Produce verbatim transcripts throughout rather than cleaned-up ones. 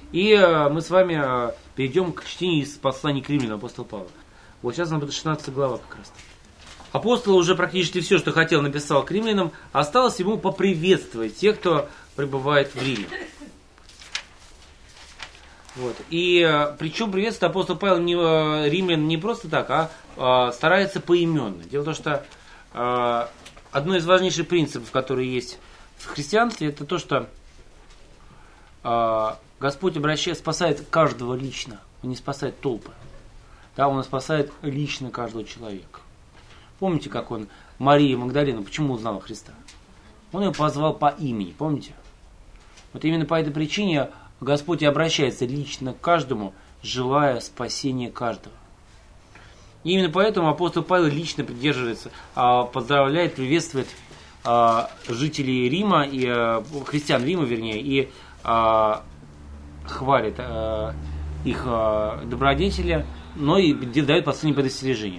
И э, мы с вами э, перейдем к чтению из послания к римлянам апостола Павла. Вот сейчас нам будет шестнадцатая глава как раз. Апостол уже практически все, что хотел, написал к римлянам. Осталось ему поприветствовать тех, кто пребывает в Риме. Вот. И э, причем приветствует апостол Павел не, э, римлян не просто так, а э, старается поименно. Дело в том, что э, одно из важнейших принципов, которые есть в христианстве, это то, что э, Господь обращает, спасает каждого лично. Он не спасает толпы. Да, он спасает лично каждого человека. Помните, как он Мария Магдалина, почему узнала Христа? Он ее позвал по имени, помните? Вот именно по этой причине Господь и обращается лично к каждому, желая спасения каждого. И именно поэтому апостол Павел лично придерживается, поздравляет, приветствует жителей Рима, и христиан Рима, вернее, и хвалит их добродетели, но и дает последнее предостережение.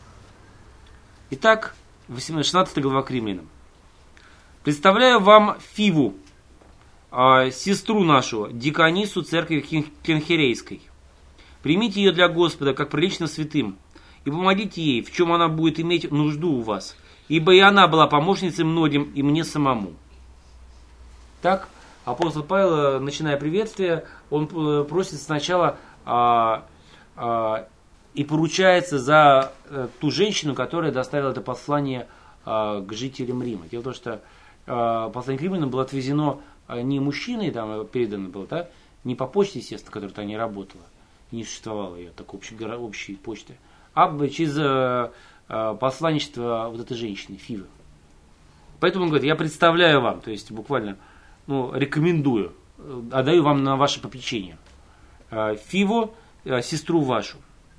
Итак, шестнадцатая глава к римлянам. Представляю вам Фиву, сестру нашу, диконису церкви Кенхерейской. Примите ее для Господа, как прилично святым, и помогите ей, в чем она будет иметь нужду у вас, ибо и она была помощницей многим, и мне самому. Так, апостол Павел, начиная приветствие, он просит сначала а, а, и поручается за а, ту женщину, которая доставила это послание а, к жителям Рима. Дело в том, что а, послание к римлянам было отвезено не мужчиной, там передано было, да, не по почте, естественно, которая там не работала, не существовало ее такой общей, общей почты, а через э, э, посланничество вот этой женщины, Фивы. Поэтому он говорит, я представляю вам, то есть буквально, ну, рекомендую, отдаю вам на ваше попечение э, Фиву, э, сестру вашу.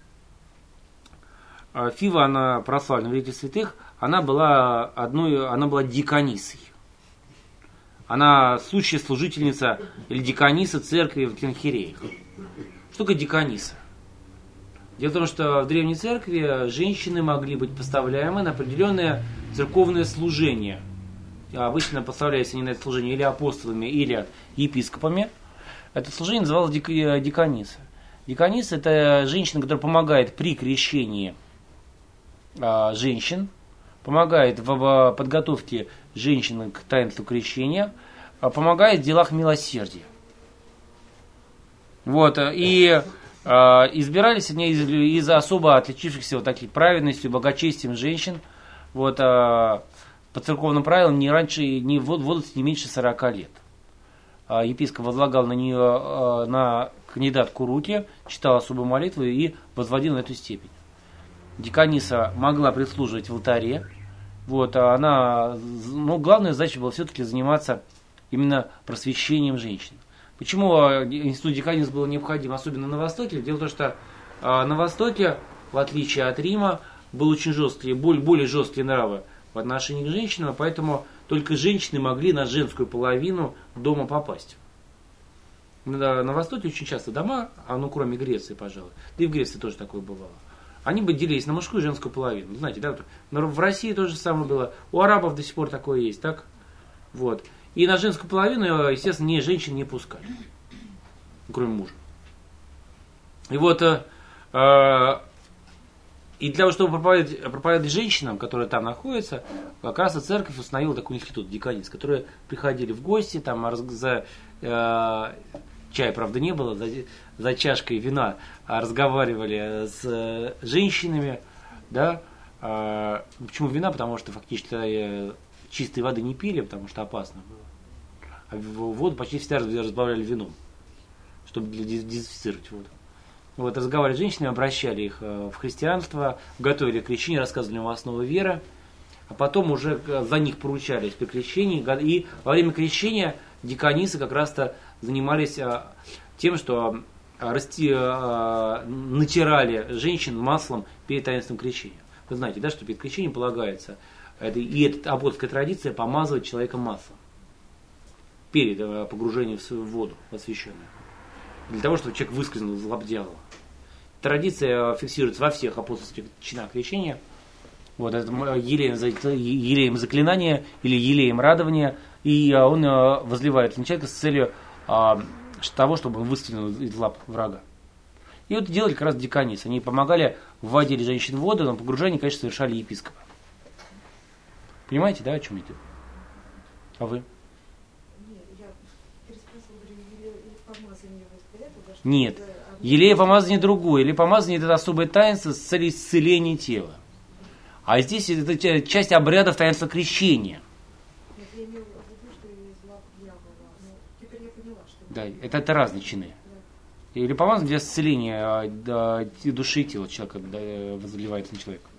Э, Фива, она прославлена в ряде святых, она была одной, она была диконисой. Она сущая служительница или дикониса церкви в Кенхереях. Что такое дикониса? Дело в том, что в Древней Церкви женщины могли быть поставляемы на определенное церковное служение. Обычно поставлялись они на это служение или апостолами, или епископами. Это служение называлось дикониса. Дикониса – это женщина, которая помогает при крещении женщин, помогает в подготовке женщин к таинству крещения, помогает в делах милосердия. Вот, и э, избирались они из, из особо отличившихся вот таких праведностью, благочестием женщин. Вот, э, по церковным правилам не раньше, не в возрасте не меньше сорока лет. Э, епископ возлагал на нее, э, на кандидатку руки, читал особую молитву и возводил на эту степень. Дикониса могла прислуживать в алтаре. Вот, а она, ну, главная задача была все-таки заниматься именно просвещением женщин. Почему институт диконис был необходим, особенно на Востоке? Дело в том, что а, на Востоке, в отличие от Рима, был очень жесткие, более, более жесткие нравы в отношении к женщинам, поэтому только женщины могли на женскую половину дома попасть. На, на Востоке очень часто дома, а ну кроме Греции, пожалуй, да и в Греции тоже такое бывало, они бы делились на мужскую и женскую половину. Знаете, да, в России то же самое было. У арабов до сих пор такое есть, так? Вот. И на женскую половину, естественно, ни женщин не пускали. Кроме мужа. И вот, э, э, и для того, чтобы проповедовать, проповедовать женщинам, которые там находятся, как раз и церковь установила такой институт диконис, которые приходили в гости, там за э, чая, правда, не было, за, за чашкой вина разговаривали с женщинами, да. А, почему вина? Потому что фактически чистой воды не пили, потому что опасно было. А воду почти всегда разбавляли вином, чтобы дезинфицировать воду. Вот, разговаривали с женщинами, обращали их в христианство, готовили к крещению, рассказывали им основы веры, а потом уже за них поручались при крещении, и во время крещения диконисы как раз-то занимались тем, что расти, натирали женщин маслом перед таинством крещения. Вы знаете, да, что перед крещением полагается, это, и это апостольская традиция, помазывать человека маслом перед погружением в воду освященную, для того, чтобы человек выскользнул из лап дьявола. Традиция фиксируется во всех апостольских чинах крещения. Вот, это елеем, елеем заклинания или елеем радования, и он возливает на человека с целью того, чтобы он выстрелил из лап врага. И вот делали как раз диканисы. Они помогали, вводили женщин в воду, но погружение, конечно, совершали епископы. Понимаете, да, о чем идет? А вы? Нет. Елея помазание другое. Елея помазание это особое таинство с целью исцеления тела. А здесь это часть обрядов таинства крещения. Да, это, это разные чины. Или помазание для исцеления да, души и тела человека, когда возливается на человека.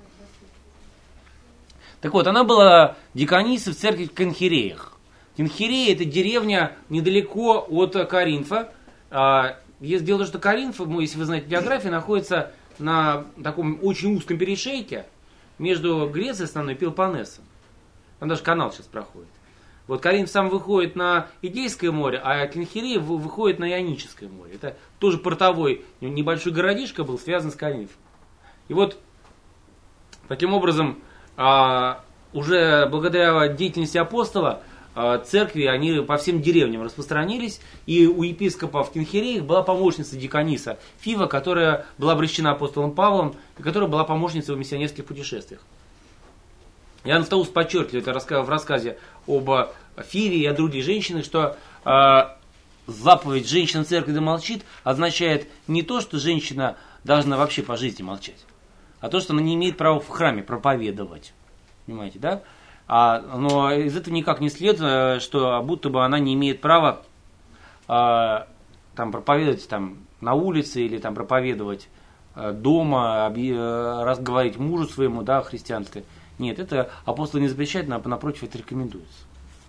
Так вот, она была диканисой в церкви в Кенхиреях. Кенхирея это деревня недалеко от Коринфа. Дело в том, что Коринф, если вы знаете географию, находится на таком очень узком перешейке между Грецией основной и Пелопоннесом. Там даже канал сейчас проходит. Вот Коринф сам выходит на Идейское море, а Кенхирея выходит на Ионическое море. Это тоже портовой небольшой городишко был связан с Коринфом. И вот таким образом уже благодаря деятельности апостола церкви, они по всем деревням распространились, и у епископа в Кенхиреях была помощница диканиса Фива, которая была обращена апостолом Павлом, и которая была помощницей в миссионерских путешествиях. Иоанн Златоуст подчеркивает в рассказе об Фиве и о других женщинах, что э, заповедь «женщина в церкви да молчит» означает не то, что женщина должна вообще по жизни молчать, а то, что она не имеет права в храме проповедовать. Понимаете, да? А, но из этого никак не следует, что будто бы она не имеет права а, там, проповедовать там, на улице или там, проповедовать а, дома, объ... разговорить мужу своему, да, христианской. Нет, это апостол не запрещает, а напротив, это рекомендуется.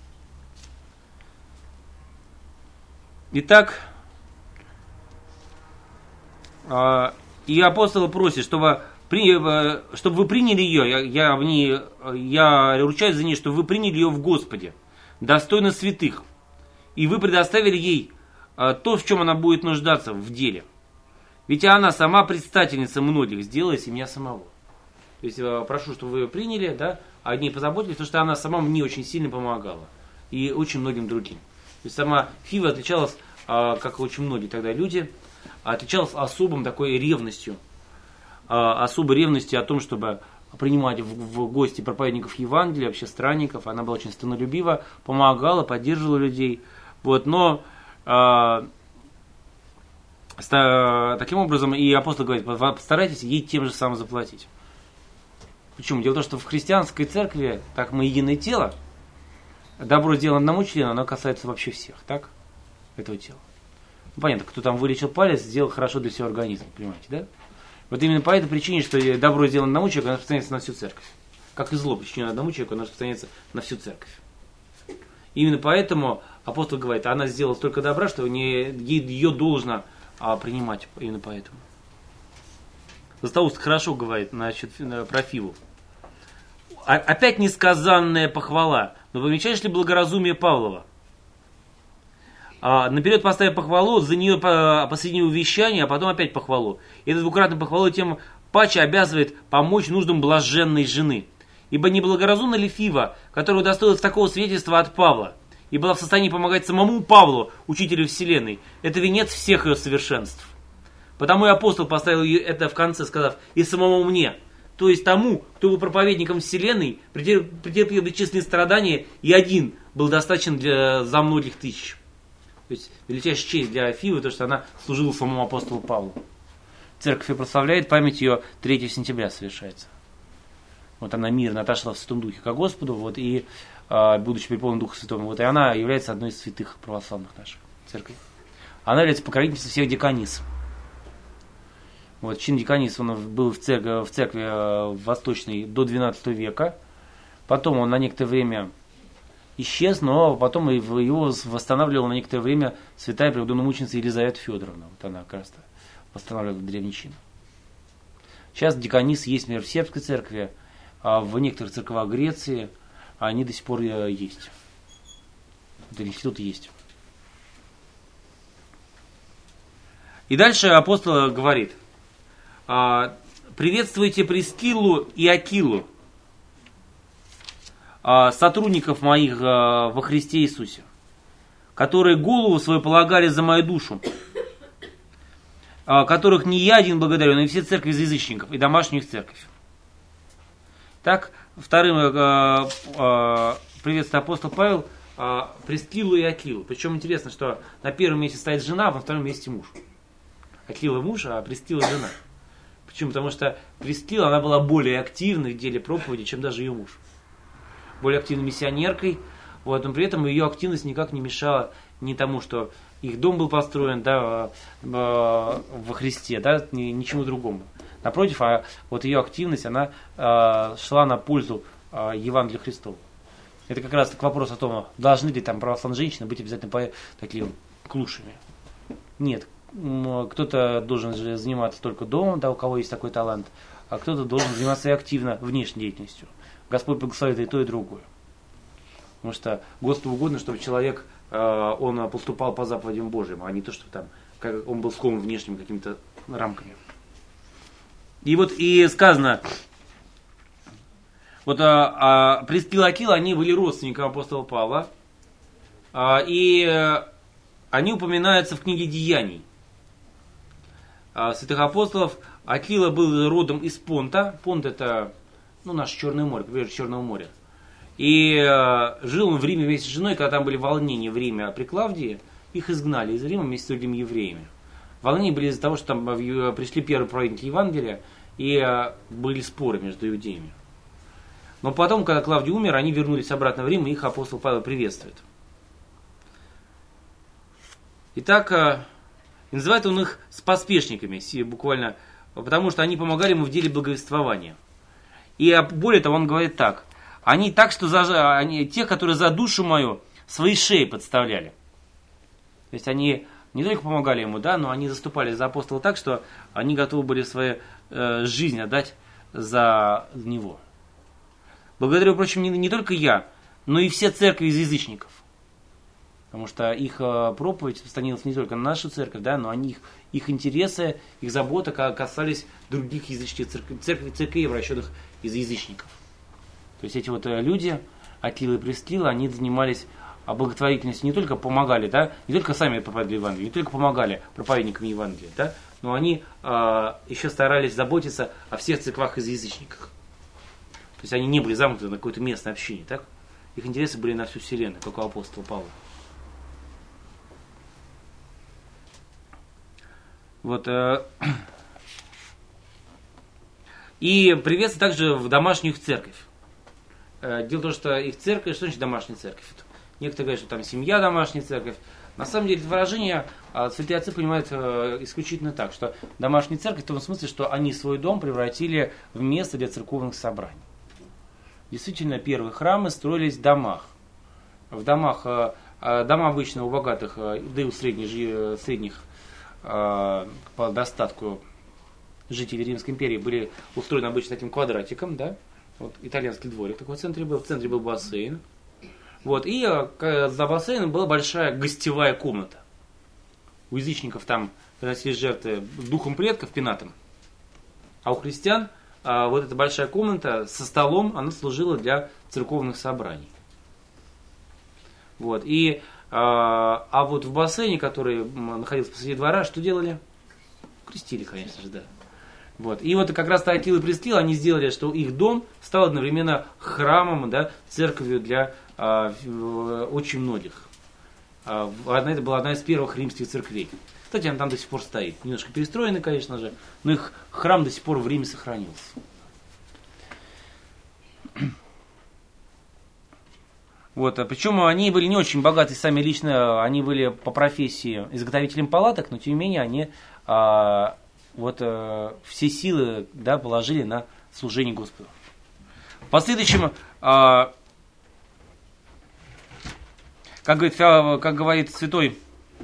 Итак, а, и апостол просит, чтобы... чтобы вы приняли ее, я, я, в ней, я ручаюсь за ней, чтобы вы приняли ее в Господе, достойно святых, и вы предоставили ей а, то, в чем она будет нуждаться в деле. Ведь она сама предстательница многих, сделала из меня самого. То есть а, прошу, чтобы вы ее приняли, да, о ней позаботились, потому что она сама мне очень сильно помогала, и очень многим другим. То есть сама Фива отличалась, а, как и очень многие тогда люди, отличалась особым такой ревностью, особой ревности о том, чтобы принимать в, в гости проповедников Евангелия, вообще странников. Она была очень станолюбива, помогала, поддерживала людей. Вот, но э, ста, таким образом и апостол говорит, постарайтесь ей тем же самым заплатить. Почему? Дело в том, что в христианской церкви, так мы единое тело, добро сделано одному члену, оно касается вообще всех, так? Этого тела. Ну, понятно, кто там вылечил палец, сделал хорошо для всего организма, понимаете, да? Вот именно по этой причине, что добро сделано одному человеку, оно распространяется на всю церковь. Как и зло причинено одному человеку, оно распространяется на всю церковь. И именно поэтому апостол говорит, она сделала столько добра, что не, ее должно а, принимать. Именно поэтому. Златоуст хорошо говорит значит, про Фиву. Опять несказанная похвала. Но помечаешь ли благоразумие Павлова? А, наперед поставив похвалу, за нее посреднее увещание, а потом опять похвалу. И это двукратно похвалу тем паче обязывает помочь нуждам блаженной жены. Ибо неблагоразумна ли Фива, которая удостоилась такого свидетельства от Павла, и была в состоянии помогать самому Павлу, учителю вселенной, это венец всех ее совершенств. Потому и апостол поставил это в конце, сказав, и самому мне, то есть тому, кто был проповедником вселенной, претерпел бесчисленные страдания, и один был достаточен для, за многих тысяч. То есть величайшая честь для Фивы, то, что она служила самому апостолу Павлу. Церковь ее прославляет, память ее третьего сентября совершается. Вот она мирно отошла в Святом Духе ко Господу, вот, и, будучи переполнена Духом Святым, вот, и она является одной из святых православных наших церквей. Она является покровительницей всех деканис. Вот, чин деканис, он был в церкви, в церкви восточной до двенадцатого века. Потом он на некоторое время исчез, но потом его восстанавливала на некоторое время святая преподобная-мученица Елизавета Федоровна. Вот она как раз восстанавливала древний чин. Сейчас деканис есть, например, в сербской церкви, а в некоторых церквах Греции они до сих пор есть. Этот институт есть. И дальше апостол говорит, приветствуйте Прискиллу и Акилу, сотрудников моих во Христе Иисусе. которые голову свою полагали за мою душу, которых не я один благодарю, но и все церкви за язычников, и домашнюю их церковь. Так, вторым э, э, приветствует апостол Павел э, Прискиллу и Акилу. Причем интересно, что на первом месте стоит жена, а на втором месте муж. Акила муж, а Прискилла жена. Почему? Потому что Прискилла, она была более активной в деле проповеди, чем даже ее муж. Более активной миссионеркой. Вот, но при этом ее активность никак не мешала ни тому, что их дом был построен, да, во Христе, да, ничему другому. Напротив, а вот ее активность, она э, шла на пользу э, Евангелию Христову. Это как раз к вопросу о том, должны ли там православные женщины быть обязательно по, такими клушами. Нет, кто-то должен же заниматься только домом, да, у кого есть такой талант, а кто-то должен заниматься и активно внешней деятельностью. Господь благословит и то, и другое. Потому что Господу угодно, чтобы человек, э, он поступал по заповедям Божьим, а не то, что там, как он был скован внешними какими-то рамками. И вот и сказано, вот а, а, Прискилла и Акила, они были родственниками апостола Павла, а, и а, они упоминаются в книге Деяний а, святых апостолов. Акила был родом из Понта. Понт это, ну, наше Черное море, побережье Черного моря. И а, жил он в Риме вместе с женой, когда там были волнения в Риме при Клавдии, их изгнали из Рима вместе с другими евреями. Волнения были из-за того, что там пришли первые праведники Евангелия, и а, были споры между иудеями. Но потом, когда Клавдий умер, они вернулись обратно в Рим, и их апостол Павел приветствует. Итак, а, называет он их споспешниками, буквально, потому что они помогали ему в деле благовествования. И более того, он говорит так: они так, что за, они, те, которые за душу мою свои шеи подставляли. То есть они не только помогали ему, да, но они заступали за апостола так, что они готовы были свою э, жизнь отдать за него. Благодарю, впрочем, не, не только я, но и все церкви из язычников. Потому что их э, проповедь распространилась не только на нашу церковь, да, но они, их, их интересы, их забота касались других языческих церквей, церкви, церквей, обращенных из язычников. То есть эти вот э, люди, Акила и Прискилла, они занимались а благотворительностью, не только помогали, да, не только сами проповедовали Евангелие, не только помогали проповедникам Евангелия, да, но они э, еще старались заботиться о всех церквах из язычников. То есть они не были замкнуты на какое-то местное общение, так? Их интересы были на всю вселенную, как у апостола Павла. Вот. Э, и приветствие также в домашнюю их церковь. Э, дело в том, что их церковь, что значит домашняя церковь? Некоторые говорят, что там семья, домашняя церковь. На самом деле это выражение а, святые отцы понимают а, исключительно так, что домашняя церковь в том смысле, что они свой дом превратили в место для церковных собраний. Действительно, первые храмы строились в домах. В домах, а, а, дома обычно у богатых, а, да и у средних, средних а, по достатку жителей Римской империи были устроены обычно таким квадратиком, да? Вот итальянский дворик такой в центре был, в центре был бассейн. Вот, и за бассейном была большая гостевая комната. У язычников там приносили жертвы духом предков, пенатом. А у христиан а, вот эта большая комната со столом, она служила для церковных собраний. Вот, и, а, а вот в бассейне, который находился посреди двора, что делали? Крестили, конечно же, да. Вот. И вот как раз Акила и Прискилла, они сделали, что их дом стал одновременно храмом, да, церковью для а, очень многих. А, одна, это была одна из первых римских церквей. Кстати, она там до сих пор стоит. Немножко перестроена, конечно же, но их храм до сих пор в Риме сохранился. Вот, а причем они были не очень богаты сами лично, они были по профессии изготовителем палаток, но тем не менее они а, вот, а, все силы, да, положили на служение Господу. В последующем, а, как, говорит, как говорит святой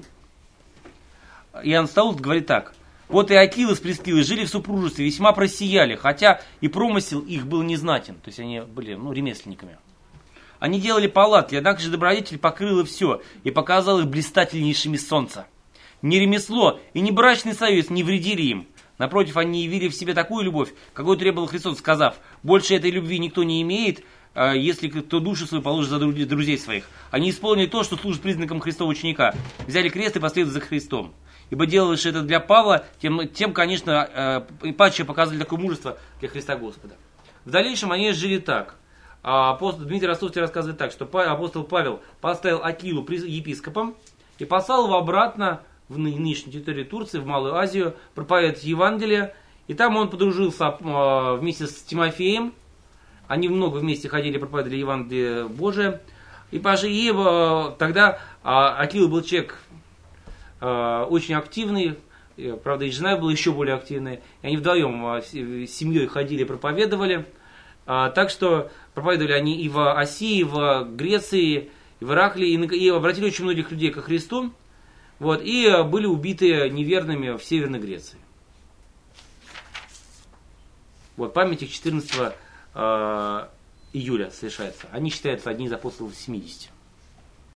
Иоанн Стаут, говорит так: вот и Акила с Прискиллой жили в супружестве, весьма просияли, хотя и промысел их был незнатен, то есть они были, ну, ремесленниками. Они делали палатки, однако же добродетель покрыла все и показал их блистательнейшими солнца. Ни ремесло и ни брачный союз не вредили им. Напротив, они явили в себе такую любовь, какую требовал Христос, сказав: больше этой любви никто не имеет, если кто душу свою положит за друзей своих. Они исполнили то, что служит признаком Христова ученика. Взяли крест и последовали за Христом. Ибо делаешь это для Павла, тем, тем конечно, и паче показывали такое мужество для Христа Господа. В дальнейшем они жили так. Апостол Дмитрий Ростовский рассказывает так, что апостол Павел поставил Акилу епископом и послал его обратно в нынешнюю территорию Турции, в Малую Азию, проповедовать Евангелие. И там он подружился вместе с Тимофеем. Они много вместе ходили, проповедовали Евангелие Божие. И, и тогда Акила был человек очень активный, правда и жена была еще более активная. И они вдвоем с семьей ходили, проповедовали. Так что проповедовали они и в Асии, и в Греции, и в Ираклии, и обратили очень многих людей ко Христу. Вот, и были убиты неверными в Северной Греции. Вот, памятник четырнадцатого июля совершается. Они считаются одни из апостолов семидесяти.